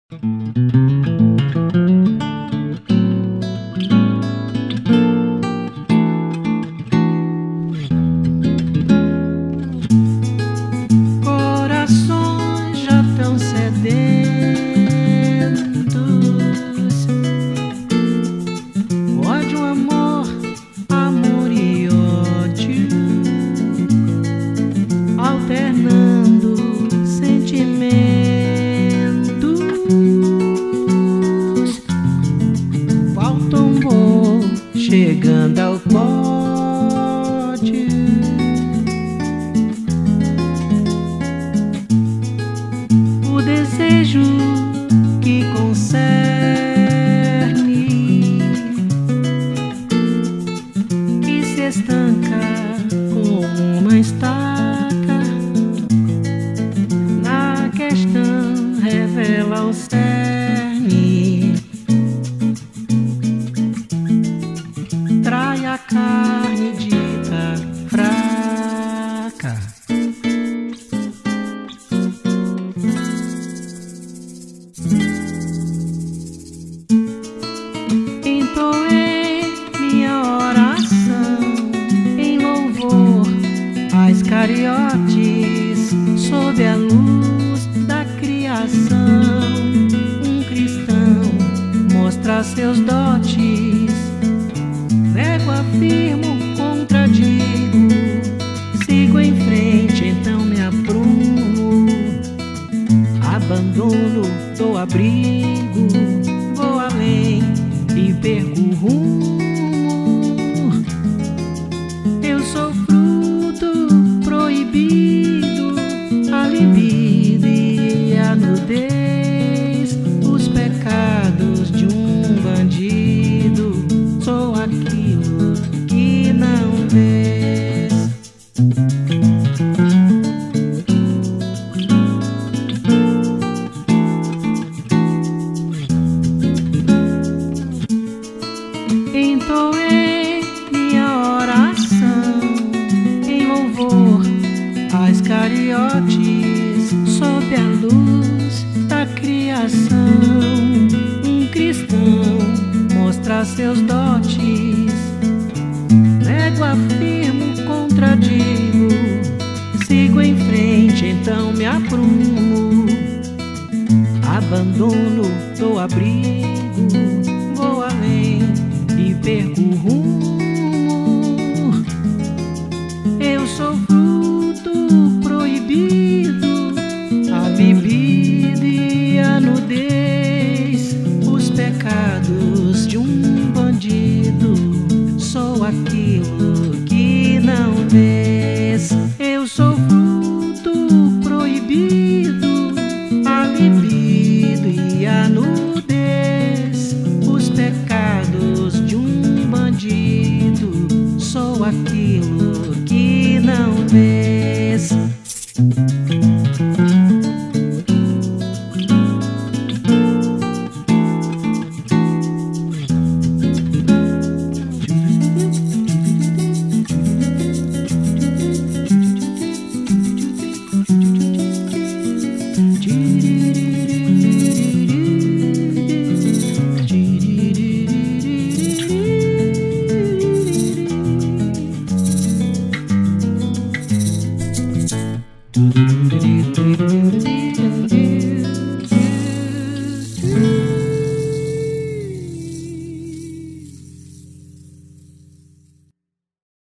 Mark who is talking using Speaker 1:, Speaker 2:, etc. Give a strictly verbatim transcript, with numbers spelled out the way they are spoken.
Speaker 1: Corações já tão sedentos, ódio, amor, amor e ódio, alternando sentimentos. Qual tombou chegando ao pódio, o desejo que concerne, que se estanca como uma estaca, na questão revela o cerne. Trai a carne dita fraca, entoei minha oração em louvor a Iscariotes, sob a luz da criação. Um cristão mostra seus dotes, nego, afirmo, contradigo, sigo em frente, então me aprumo, abandono, dou abrigo, vou além e perco o rumo. Eu sou fruto proibido, a libido e a nudez, os pecados de um bandido. Sou aquilo que não vês. Entoei minha oração em louvor a Iscariotes, sob a luz da criação. Um cristão mostra seus dotes, nego, afirmo, contradigo, sigo em frente, então me aprumo, abandono, dou abrigo, vou além e perco o rumo. Eu sou fruto